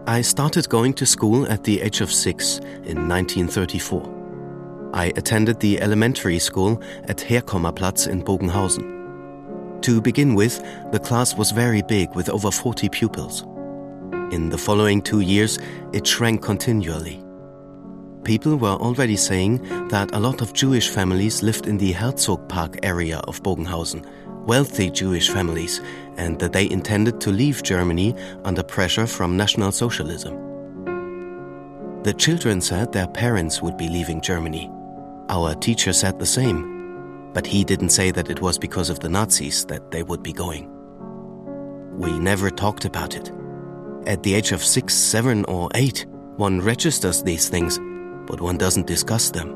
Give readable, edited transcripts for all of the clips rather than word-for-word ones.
I started going to school at the age of 6 in 1934. I attended the elementary school at Herkommerplatz in Bogenhausen. To begin with, the class was very big with over 40 pupils. In the following 2 years, it shrank continually. People were already saying that a lot of Jewish families lived in the Herzogpark area of Bogenhausen, wealthy Jewish families, and that they intended to leave Germany under pressure from National Socialism. The children said their parents would be leaving Germany. Our teacher said the same, but he didn't say that it was because of the Nazis that they would be going. We never talked about it. At the age of 6, 7, or 8, one registers these things, but one doesn't discuss them.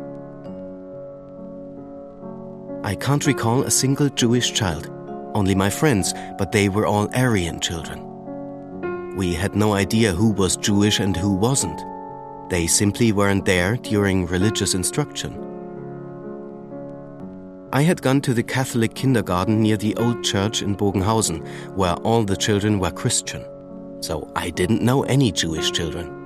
I can't recall a single Jewish child, only my friends, but they were all Aryan children. We had no idea who was Jewish and who wasn't. They simply weren't there during religious instruction. I had gone to the Catholic kindergarten near the old church in Bogenhausen, where all the children were Christian. So I didn't know any Jewish children.